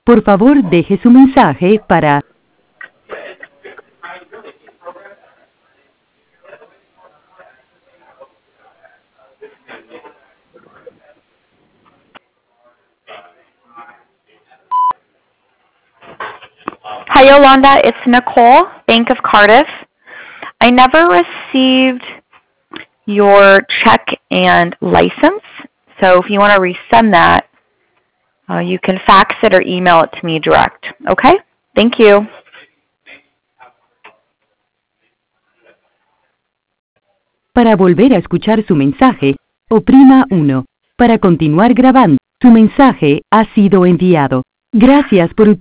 Por favor, deje su mensaje para... Hi, Yolanda. It's Nicole, Bank of Cardiff. I never received your check and license, so if you want to resend that, you can fax it or email it to me direct. Okay? Thank you. Para volver a escuchar su mensaje, oprima 1. Para continuar grabando, su mensaje ha sido enviado. Gracias por utilizar